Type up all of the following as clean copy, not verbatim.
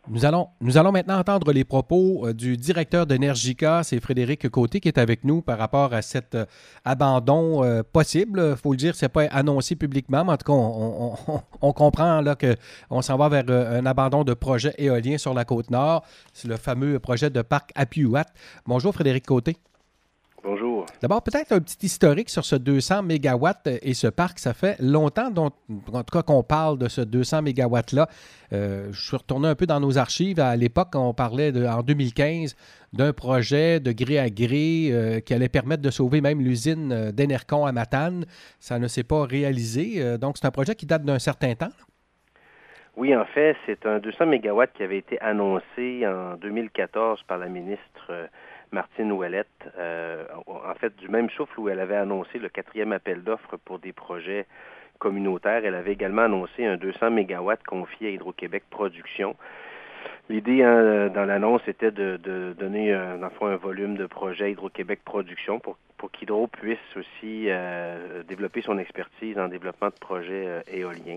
Nous allons maintenant entendre les propos du directeur d'Energica, c'est Frédéric Côté qui est avec nous par rapport à cet abandon possible. Il faut le dire, c'est pas annoncé publiquement, mais en tout cas, on comprend là, qu'on s'en va vers un abandon de projet éolien sur la Côte-Nord. C'est le fameux projet de parc Apuiat. Bonjour Frédéric Côté. Bonjour. D'abord, peut-être un petit historique sur ce 200 mégawatts et ce parc. Ça fait longtemps, en tout cas, qu'on parle de ce 200 mégawatts-là. Je suis retourné un peu dans nos archives. À l'époque, on parlait en 2015 d'un projet de gré à gré qui allait permettre de sauver même l'usine d'Enercon à Matane. Ça ne s'est pas réalisé. Donc, c'est un projet qui date d'un certain temps. Oui, en fait, c'est un 200 mégawatts qui avait été annoncé en 2014 par la ministre Martine Ouellette, en fait, du même souffle où elle avait annoncé le 4e appel d'offres pour des projets communautaires. Elle avait également annoncé un 200 mégawatts confié à Hydro-Québec Production. L'idée dans l'annonce était de donner, dans le fond, un volume de projets Hydro-Québec Production pour qu'Hydro puisse aussi développer son expertise en développement de projets éoliens.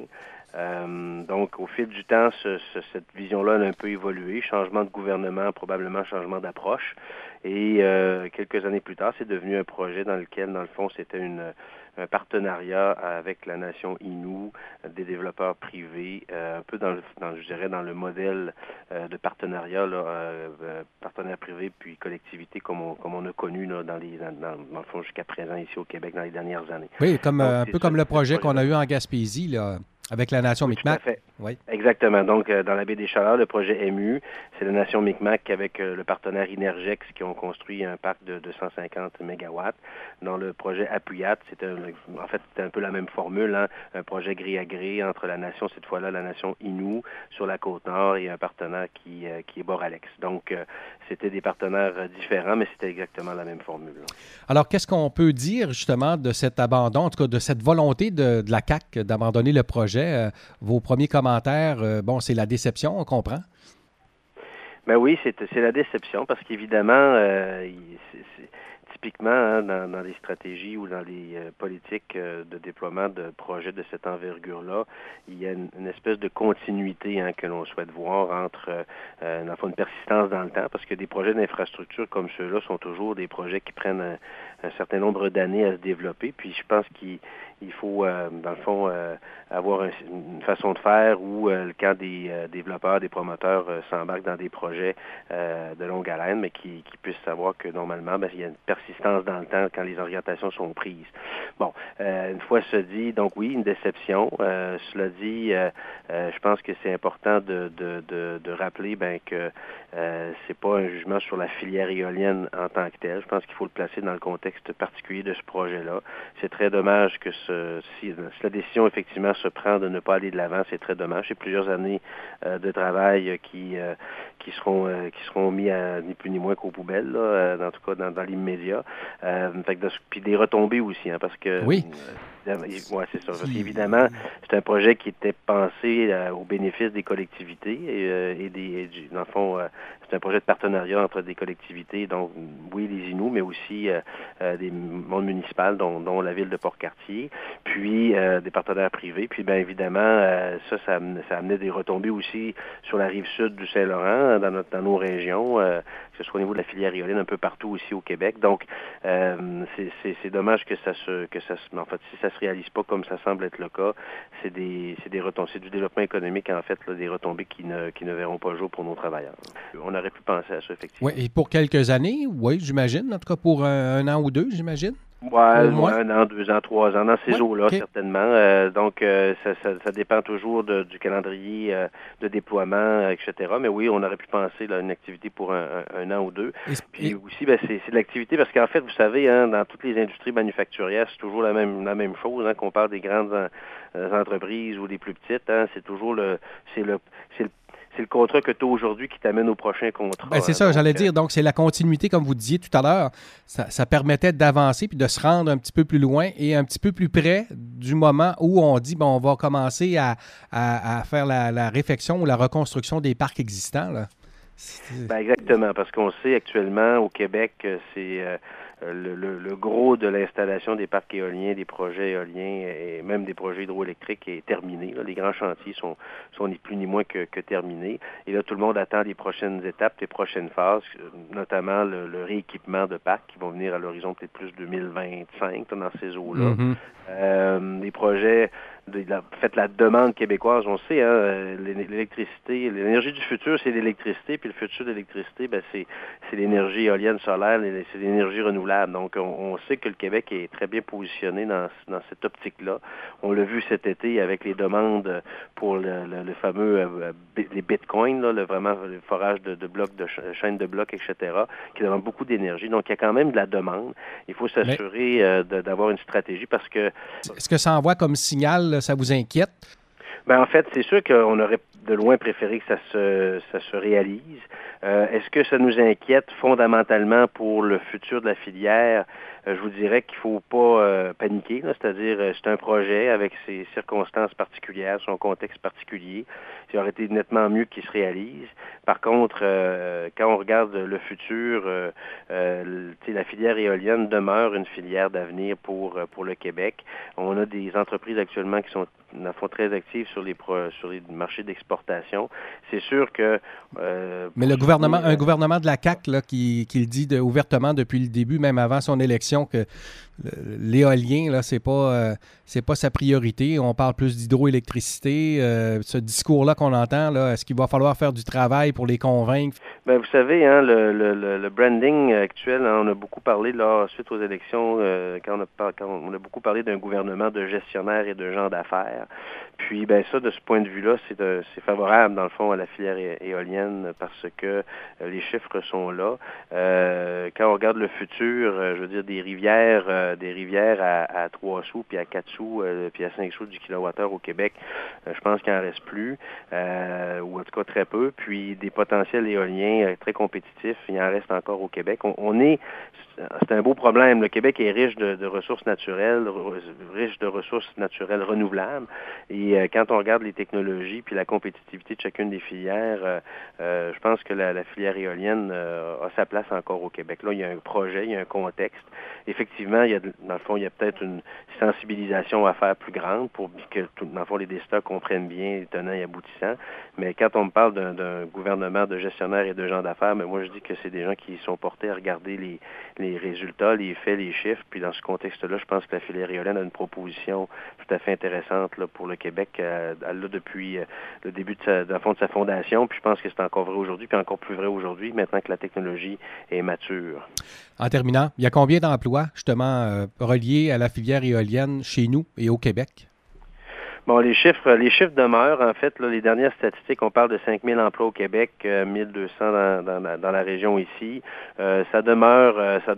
Donc, au fil du temps, cette vision-là a un peu évolué. Changement de gouvernement, probablement changement d'approche. Et quelques années plus tard, c'est devenu un projet dans lequel, dans le fond, c'était un partenariat avec la nation Innu, des développeurs privés, un peu je dirais, dans le modèle de partenariat, partenaire privé puis collectivité comme on a connu là, dans le fond jusqu'à présent ici au Québec dans les dernières années. Oui, Donc, un peu comme le projet qu'on a eu en Gaspésie, là, avec la nation oui, tout à Micmac. fait. Oui. Exactement. Donc, dans la baie des Chaleurs, le projet MU, c'est la nation Micmac avec le partenaire Inergex qui ont construit un parc de 250 mégawatts. Dans le projet Apuiat, c'était un peu la même formule, hein, un projet gré à gré entre la nation, cette fois-là, la nation Innu sur la Côte-Nord et un partenaire qui est Boralex. Donc, c'était des partenaires différents, mais c'était exactement la même formule. Là. Alors, qu'est-ce qu'on peut dire justement de cet abandon, en tout cas de cette volonté de la CAQ d'abandonner le projet? Vos premiers commentaires, c'est la déception, on comprend? Ben oui, c'est la déception parce qu'évidemment, typiquement hein, dans les stratégies ou dans les politiques de déploiement de projets de cette envergure-là, il y a une espèce de continuité hein, que l'on souhaite voir entre dans le fond, une persistance dans le temps parce que des projets d'infrastructure comme ceux-là sont toujours des projets qui prennent un certain nombre d'années à se développer. Puis je pense qu'il faut, dans le fond, avoir une façon de faire où quand des développeurs, des promoteurs s'embarquent dans des projets de longue haleine, mais qui puissent savoir que normalement, il y a une persistance dans le temps quand les orientations sont prises. Bon, une fois ce dit, donc oui, une déception. Cela dit, je pense que c'est important de rappeler que c'est pas un jugement sur la filière éolienne en tant que telle. Je pense qu'il faut le placer dans le contexte particulier de ce projet-là. C'est très dommage que si la décision effectivement se prend de ne pas aller de l'avant, c'est très dommage. C'est plusieurs années de travail qui seront mis à ni plus ni moins qu'aux poubelles, là, en tout cas dans l'immédiat. Puis des retombées aussi, hein, parce que Oui. ouais, c'est ça. Parce qu'évidemment, c'est un projet qui était pensé au bénéfice des collectivités dans le fond, c'est un projet de partenariat entre des collectivités, donc oui, les Inuits, mais aussi des mondes municipaux, dont la ville de Port-Cartier, puis des partenaires privés. Puis bien évidemment, ça amenait des retombées aussi sur la rive sud du Saint-Laurent, dans nos régions, que ce soit au niveau de la filière éolienne un peu partout aussi au Québec. Donc, c'est dommage que en fait, si ça se réalise pas comme ça semble être le cas, c'est des retombées, c'est du développement économique en fait, là, des retombées qui ne verront pas le jour pour nos travailleurs. On aurait pu penser à ça effectivement. Oui, et pour quelques années, oui, j'imagine, en tout cas pour un an ou deux, j'imagine. Ouais, Au moins. 1 an, 2 ans, 3 ans, dans ces Oui, eaux-là, OK. certainement. Donc, ça dépend toujours du calendrier de déploiement, etc. Mais oui, on aurait pu penser à une activité pour un an ou deux. Puis aussi, c'est de l'activité parce qu'en fait, vous savez, hein, dans toutes les industries manufacturières, c'est toujours la même chose, hein, qu'on parle des grandes entreprises ou des plus petites. Hein, c'est toujours c'est le contrat que tu as aujourd'hui qui t'amène au prochain contrat. C'est ça, j'allais dire. Donc, c'est la continuité, comme vous disiez tout à l'heure. Ça permettait d'avancer puis de se rendre un petit peu plus loin et un petit peu plus près du moment où on dit, on va commencer à faire la réfection ou la reconstruction des parcs existants. Là. Exactement, parce qu'on sait actuellement au Québec, c'est le gros de l'installation des parcs éoliens, des projets éoliens et même des projets hydroélectriques est terminé. Là. Les grands chantiers sont ni plus ni moins que terminés. Et là, tout le monde attend les prochaines étapes, les prochaines phases, notamment le rééquipement de parcs qui vont venir à l'horizon peut-être plus 2025 dans ces eaux-là. Les projets faites la demande québécoise, on sait, hein, l'électricité, l'énergie du futur, c'est l'électricité, puis le futur de l'électricité, c'est l'énergie éolienne solaire, c'est l'énergie renouvelable. Donc, on sait que le Québec est très bien positionné dans cette optique-là. On l'a vu cet été avec les demandes pour le fameux les bitcoins, là, vraiment le forage de blocs, de chaînes de blocs, etc., qui demande beaucoup d'énergie. Donc, il y a quand même de la demande. Il faut s'assurer d'avoir une stratégie parce que... Est-ce que ça envoie comme signal, là, ça vous inquiète? Ben en fait, c'est sûr qu'on aurait de loin préféré que ça se réalise. Est-ce que ça nous inquiète fondamentalement pour le futur de la filière? Je vous dirais qu'il faut pas paniquer, là, c'est-à-dire c'est un projet avec ses circonstances particulières, son contexte particulier. Il aurait été nettement mieux qu'il se réalise. Par contre, quand on regarde le futur, la filière éolienne demeure une filière d'avenir pour le Québec. On a des entreprises actuellement qui sont très actives sur les marchés d'exportation. C'est sûr que... Mais un gouvernement de la CAQ là, qui le dit ouvertement depuis le début, même avant son élection, que l'éolien, là, c'est pas sa priorité. On parle plus d'hydroélectricité. Ce discours-là qu'on entend, là, est-ce qu'il va falloir faire du travail pour les convaincre? Ben, vous savez, hein, le branding actuel, hein, on a beaucoup parlé là, suite aux élections, quand on a beaucoup parlé d'un gouvernement de gestionnaires et de gens d'affaires. Puis, ben ça, de ce point de vue-là, c'est favorable, dans le fond, à la filière éolienne parce que les chiffres sont là. Quand on regarde le futur, je veux dire, des rivières à 3 sous, puis à 4 sous, puis à 5 sous du kilowattheure au Québec, je pense qu'il n'en reste plus, ou en tout cas très peu. Puis, des potentiels éoliens très compétitifs, il en reste encore au Québec. C'est un beau problème. Le Québec est riche de ressources naturelles, riche de ressources naturelles renouvelables. Et quand on regarde les technologies puis la compétitivité de chacune des filières, je pense que la filière éolienne a sa place encore au Québec. Là, il y a un projet, il y a un contexte. Effectivement, dans le fond, il y a peut-être une sensibilisation à faire plus grande pour que, dans le fond, les décideurs comprennent bien les tenants et aboutissants. Mais quand on me parle d'un gouvernement de gestionnaires et de gens d'affaires, mais moi, je dis que c'est des gens qui sont portés à regarder les résultats, les faits, les chiffres. Puis dans ce contexte-là, je pense que la filière éolienne a une proposition tout à fait intéressante là, pour le Québec. Elle l'a depuis le début de sa fondation. Puis je pense que c'est encore vrai aujourd'hui, puis encore plus vrai aujourd'hui, maintenant que la technologie est mature. En terminant, il y a combien d'emplois, justement, reliés à la filière éolienne chez nous et au Québec? Bon, les chiffres demeurent. En fait, là, les dernières statistiques, on parle de 5 000 emplois au Québec, 1 200 dans la région ici. Ça demeure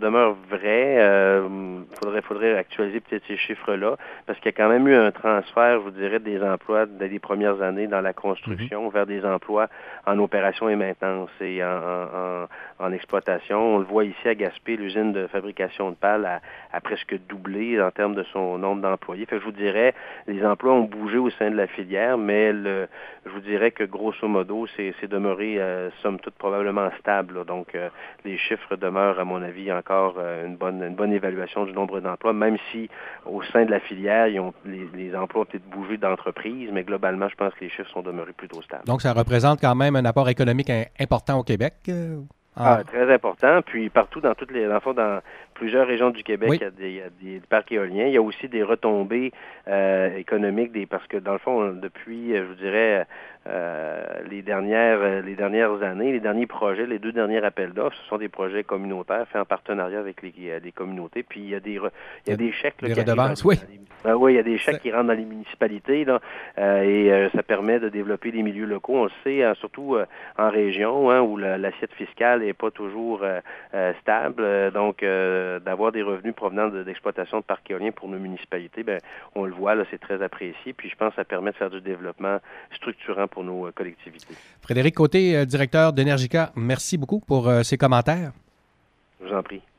vrai. Faudrait actualiser peut-être ces chiffres-là, parce qu'il y a quand même eu un transfert, je vous dirais, des emplois dès les premières années dans la construction vers des emplois en opération et maintenance et en exploitation. On le voit ici à Gaspé, l'usine de fabrication de pales a presque doublé en termes de son nombre d'employés. Fait que je vous dirais, les emplois ont bougé au sein de la filière, mais je vous dirais que grosso modo, c'est demeuré, somme toute, probablement stable. Là. Donc, les chiffres demeurent, à mon avis, encore une bonne évaluation du nombre d'emplois, même si au sein de la filière, les emplois ont peut-être bougé d'entreprise, mais globalement, je pense que les chiffres sont demeurés plutôt stables. Donc, ça représente quand même un apport économique important au Québec? Très important. Puis partout, dans plusieurs régions du Québec, oui. il y a des parcs éoliens. Il y a aussi des retombées économiques, parce que dans le fond, depuis, je vous dirais, les dernières années, les derniers projets, les 2 derniers appels d'offres, ce sont des projets communautaires faits en partenariat avec les communautés. Puis il y a des chèques. Des redevances, oui. Oui, il y a des chèques qui rentrent dans les municipalités là, et ça permet de développer des milieux locaux. On le sait, surtout en région, où l'assiette fiscale n'est pas toujours stable. Donc, d'avoir des revenus provenant d'exploitation de parcs éoliens pour nos municipalités, on le voit, là, c'est très apprécié. Puis je pense que ça permet de faire du développement structurant pour nos collectivités. Frédéric Côté, directeur d'Energica, merci beaucoup pour ces commentaires. Je vous en prie.